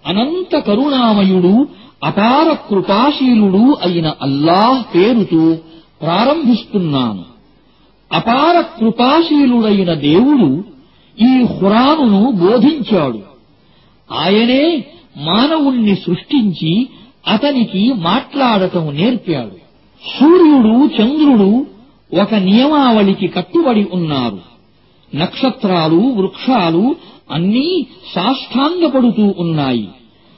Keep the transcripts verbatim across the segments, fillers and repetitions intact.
అనంత కరుణామయుడు అపార కృపాశీలుడు అయిన అల్లాహ్ పేరుతో ప్రారంభిస్తున్నాను. అపార కృపాశీలుడైన దేవుడు ఈ ఖురానును బోధించాడు. ఆయనే మానవుణ్ణి సృష్టించి అతనికి మాట్లాడటం నేర్పాడు. సూర్యుడు చంద్రుడు ఒక నియమావళికి కట్టుబడి ఉన్నారు. నక్షత్రాలు వృక్షాలు అన్నీ సాష్టాంగపడుతూ ఉన్నాయి.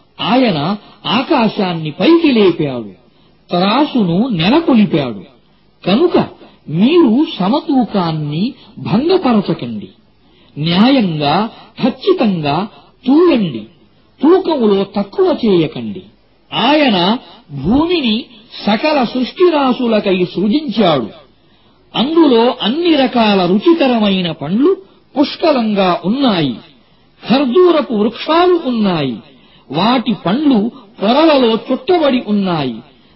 ఆయన ఆకాశాన్ని పైకి లేపాడు, త్రాసును నెలకొలిపాడు. కనుక మీరు సమతూకాన్ని భంగపరచకండి. న్యాయంగా ఖచ్చితంగా తూయండి, తూకములో తక్కువ చేయకండి. ఆయన భూమిని సకల సృష్టిరాశులకై సృజించాడు. అందులో అన్ని రకాల రుచికరమైన పండ్లు పుష్కలంగా ఉన్నాయి. ఖర్జూరపు వృక్షాలు ఉన్నాయి. వాటి పండ్లు పొరలలో చుట్టబడి ఉన్నాయి.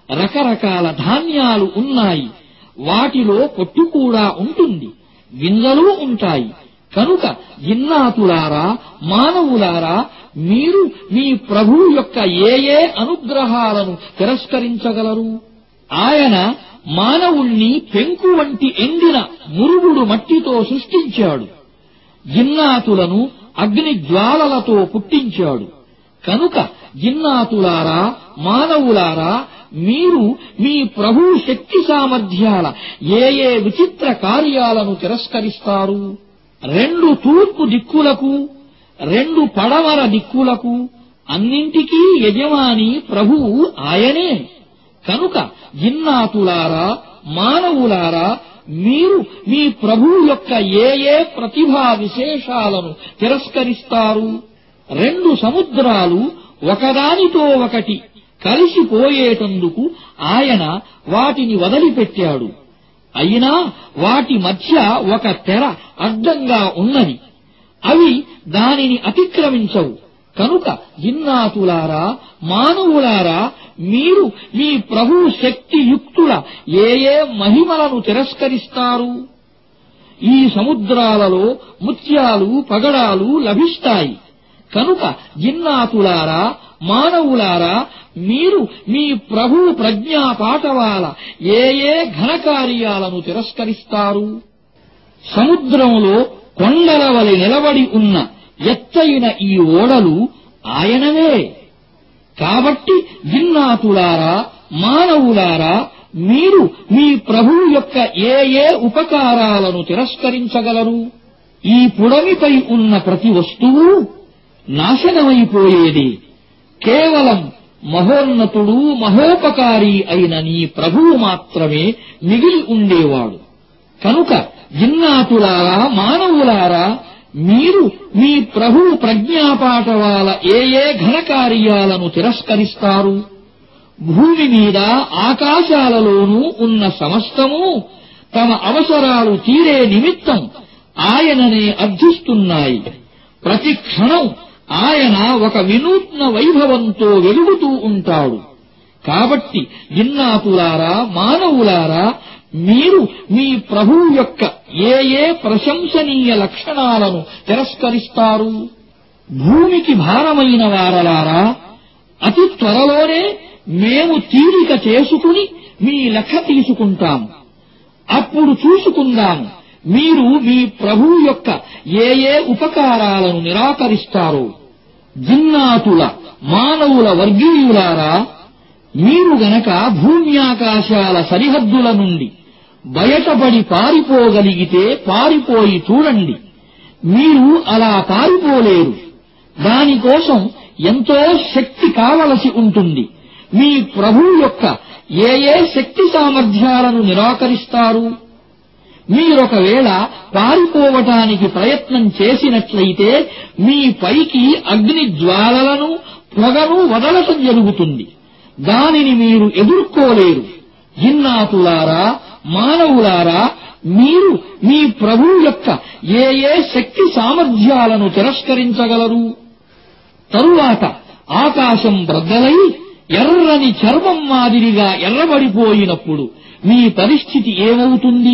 రకరకాల ధాన్యాలు ఉన్నాయి. వాటిలో పొట్టు కూడా ఉంటుంది, గింజలు ఉంటాయి. కనుక జిన్నాతులారా, మానవులారా, మీరు మీ ప్రభువు యొక్క ఏ ఏ అనుగ్రహాలను తిరస్కరించగలరు? ఆయన మానవుణ్ణి పెంకు వంటి ఎండిన మురుగుడు మట్టితో సృష్టించాడు. జిన్నాతులను అగ్ని జ్వాలలతో పుట్టించాడు. కనుక జిన్నాతులారా, మానవులారా, మీరు మీ ప్రభువు శక్తి సామర్థ్యాల ఏ ఏ విచిత్ర కార్యాలను తిరస్కరిస్తారు? రెండు తూర్పు దిక్కులకు, రెండు పడమర దిక్కులకు అన్నింటికీ యజమాని ప్రభువు ఆయనే. కనుక జిన్నాతులారా, మానవులారా, మీరు మీ ప్రభువు యొక్క ఏ ఏ ప్రతిభా విశేషాలను తిరస్కరిస్తారు? రెండు సముద్రాలు ఒకదానితో ఒకటి కలిసిపోయేటందుకు ఆయన వాటిని వదిలిపెట్టాడు. అయినా వాటి మధ్య ఒక తెర అడ్డంగా ఉన్నది. అవి దానిని అతిక్రమించవు. కనుక జిన్నాతులారా, మానవులారా, మీరు మీ ప్రభువు శక్తియుక్తుల ఏ ఏ మహిమలను తిరస్కరిస్తారు? ఈ సముద్రాలలో ముత్యాలు పగడాలు లభిస్తాయి. కనుక జిన్నాతులారా, మానవులారా, మీరు మీ ప్రభువు ప్రజ్ఞాపాఠవాల ఏ ఏ ఘనకార్యాలను తిరస్కరిస్తారు? సముద్రంలో కొండల వలె నిలబడి ఉన్న ఎత్తైన ఈ ఓడలు ఆయనవే. కాబట్టి జిన్నాతులారా, మానవులారా, మీరు మీ ప్రభువు యొక్క ఏ ఏ ఉపకారాలను తిరస్కరించగలరు? ఈ పుడమిపై ఉన్న ప్రతి వస్తువు నాశనమైపోయేది. కేవలం మహోన్నతుడు మహోపకారి అయిన నీ ప్రభువు మాత్రమే మిగిలి ఉండేవాడు. కనుక జిన్నాతులారా, మానవులారా, మీరు మీ ప్రభువు ప్రజ్ఞాపాఠవాల ఏ ఏ ఘనకార్యాలను తిరస్కరిస్తారు? భూమి మీద ఆకాశాలలోనూ ఉన్న సమస్తము తమ అవసరాలు తీరే నిమిత్తం ఆయననే అర్థిస్తున్నాయి. ప్రతి క్షణం ఆయన ఒక వినూత్న వైభవంతో వెలుగుతూ ఉంటాడు. కాబట్టి జిన్నాతులారా, మానవులారా, మీరు మీ ప్రభువు యొక్క ఏ ఏ ప్రశంసనీయ లక్షణాలను తిరస్కరిస్తారు? భూమికి భారమైన వారలారా, అతి త్వరలోనే మేము తీరిక చేసుకుని మీ లెక్క తీసుకుంటాము. అప్పుడు చూసుకుందాము మీరు మీ ప్రభువు యొక్క ఏ ఏ ఉపకారాలను నిరాకరిస్తారో. జిన్నాతుల మానవుల వర్గీయులారా, మీరు గనక భూమ్యాకాశాల సరిహద్దుల నుండి బయటపడి పారిపోగలిగితే పారిపోయి చూడండి. మీరు అలా పారిపోలేరు. దానికోసం ఎంతో శక్తి కావలసి ఉంటుంది. మీ ప్రభువు యొక్క ఏ ఏ శక్తి సామర్థ్యాలను నిరాకరిస్తారు? మీరొకవేళ పారిపోవటానికి ప్రయత్నం చేసినట్లయితే మీ పైకి అగ్ని జ్వాలలను పొగను వదలటం జరుగుతుంది. దానిని మీరు ఎదుర్కోలేరు. జిన్నాతులారా, మానవులారా, మీరు మీ ప్రభువు యొక్క ఏ ఏ శక్తి సామర్థ్యాలను తిరస్కరించగలరు? తరువాత ఆకాశం బ్రద్దలై ఎర్రని చర్మం మాదిరిగా ఎర్రబడిపోయినప్పుడు మీ పరిస్థితి ఏమవుతుంది?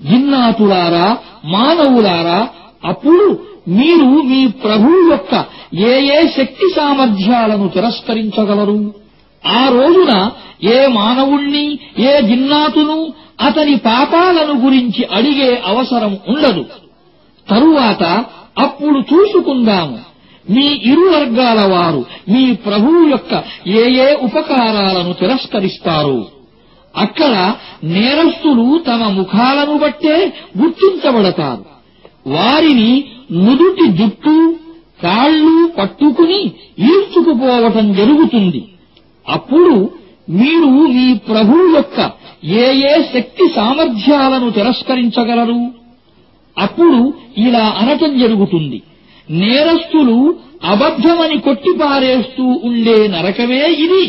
జిన్నాతులారా, మానవులారా, అప్పుడు మీరు మీ ప్రభువు యొక్క ఏ ఏ శక్తి సామర్థ్యాలను తిరస్కరించగలరు? ఆ రోజున ఏ మానవుణ్ణి ఏ జిన్నాతును అతని పాపాలను గురించి అడిగే అవసరం ఉండదు. తరువాత అప్పుడు చూసుకుందాము మీ ఇరు వర్గాల వారు మీ ప్రభువు యొక్క ఏ ఏ ఉపకారాలను తిరస్కరిస్తారు. అక్కడ నేరస్తులు తమ ముఖాలను బట్టే గుర్తించబడతారు. వారిని నుదుటి జుట్టు కాళ్ళు పట్టుకుని ఈడ్చుకుపోవటం జరుగుతుంది. అప్పుడు మీరు మీ ప్రభువు యొక్క ఏ ఏ శక్తి సామర్థ్యాలను తిరస్కరించగలరు? అప్పుడు ఇలా అనటం జరుగుతుంది, నేరస్తులు అబద్ధమని కొట్టిపారేస్తూ ఉండే నరకమే ఇది.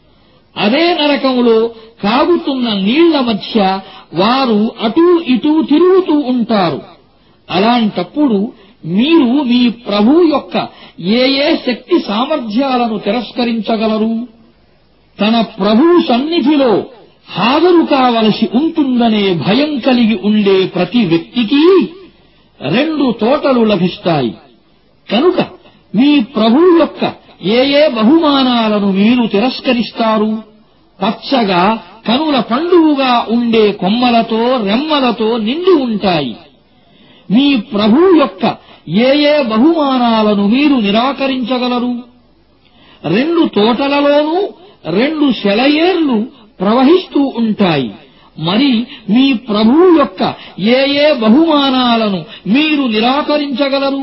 అదే నరకంలో కాగుతున్న నీళ్ల మధ్య వారు అటూ ఇటూ తిరుగుతూ ఉంటారు. అలాంటప్పుడు మీరు మీ ప్రభువు యొక్క ఏ ఏ శక్తి సామర్థ్యాలను తిరస్కరించగలరు? తన ప్రభువు సన్నిధిలో హాజరు కావలసి ఉంటుందనే భయం కలిగి ఉండే ప్రతి వ్యక్తికి రెండు తోటలు లభిస్తాయి. కనుక మీ ప్రభువు యొక్క ఏ ఏ బహుమానాలను మీరు తిరస్కరిస్తారు? పచ్చగా కనుల పండువుగా ఉండే కొమ్మలతో రెమ్మలతో నిండి ఉంటాయి. మీ ప్రభువు యొక్క ఏ ఏ బహుమానాలను మీరు నిరాకరించగలరు? రెండు తోటలలోనూ రెండు సెలయేర్లు ప్రవహిస్తూ ఉంటాయి. మరి మీ ప్రభువు యొక్క ఏ ఏ బహుమానాలను మీరు నిరాకరించగలరు?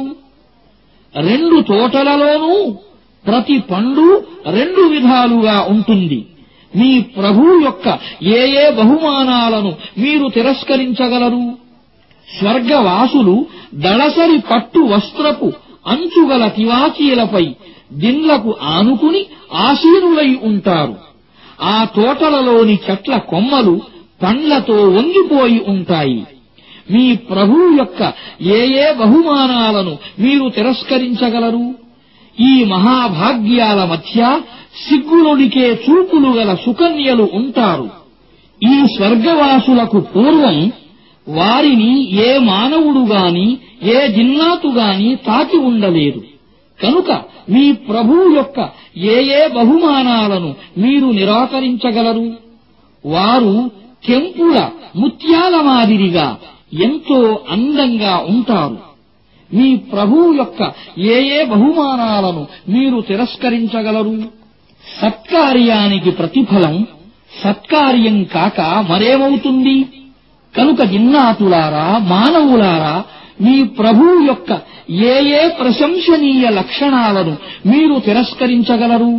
రెండు తోటలలోనూ ప్రతి పండు రెండు విధాలుగా ఉంటుంది. మీ ప్రభువు యొక్క ఏ ఏ బహుమానాలను మీరు తిరస్కరించగలరు? స్వర్గవాసులు దళసరి పట్టు వస్త్రపు అంచుగల తివాచీలపై దిండ్లకు ఆనుకుని ఆసీనులై ఉంటారు. ఆ తోటలలోని చెట్ల కొమ్మలు పండ్లతో వంగిపోయి ఉంటాయి. మీ ప్రభువు యొక్క ఏ ఏ బహుమానాలను మీరు తిరస్కరించగలరు? ఈ మహాభాగ్యాల మధ్య సిగ్గులొలికే చూపులు గల సుకన్యలు ఉంటారు. ఈ స్వర్గవాసులకు పూర్వం వారిని ఏ మానవుడు గాని ఏ జిన్నాతు గాని తాకి ఉండలేదు. కనుక మీ ప్రభువు యొక్క ఏ ఏ బహుమానాలను మీరు నిరాకరించగలరు? వారు కెంపుల ముత్యాల మాదిరిగా ఎంతో అందంగా ఉంటారు. మీ ప్రభువు యొక్క ఏ ఏ బహుమానాలను మీరు తిరస్కరించగలరు? సత్కార్యానికి ప్రతిఫలం సత్కార్యం కాక మరేమవుతుంది? కనుక జిన్నాతులారా మానవులారా మీ ప్రభువు యొక్క ఏ ఏ ప్రశంసనీయ లక్షణాలను మీరు తిరస్కరించగలరు?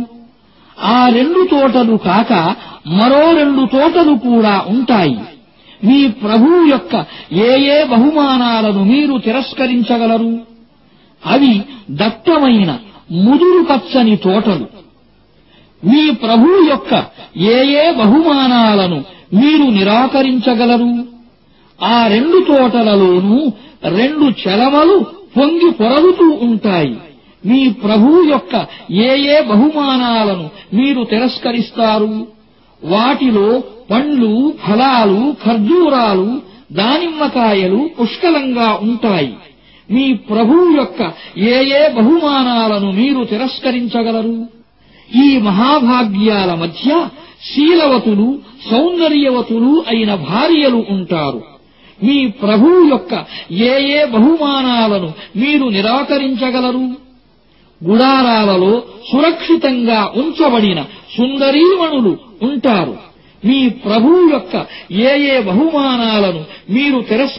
ఆ రెండు తోటలు కాక మరో రెండు తోటలు కూడా ఉంటాయి. మీ ప్రభువు యొక్క ఏ ఏ బహుమానాలను మీరు తిరస్కరించగలరు? అవి దట్టమైన ముదురు పచ్చని తోటలు. మీ ప్రభువు యొక్క ఏ ఏ బహుమానాలను మీరు నిరాకరించగలరు? ఆ రెండు తోటలలోనూ రెండు చెలమలు పొంగి పొరలుతూ ఉంటాయి. మీ ప్రభువు యొక్క ఏ ఏ బహుమానాలను మీరు తిరస్కరిస్తారు? వాటిలో పండ్లు ఫలాలు ఖర్జూరాలు దానిమ్మకాయలు పుష్కలంగా ఉంటాయి. మీ ప్రభువు యొక్క ఏ ఏ బహుమానాలను మీరు తిరస్కరించగలరు? ఈ మహాభాగ్యాల మధ్య శీలవతులు సౌందర్యవతులు అయిన భార్యలు ఉంటారు. మీ ప్రభువు యొక్క ఏ ఏ బహుమానాలను మీరు నిరాకరించగలరు? గుడారాలలో సురక్షితంగా ఉంచబడిన సుందరీమణులు ఉంటారు. మీ ప్రభువు యొక్క ఏ ఏ బహుమానాలను మీరు తిరస్కరించగలరు?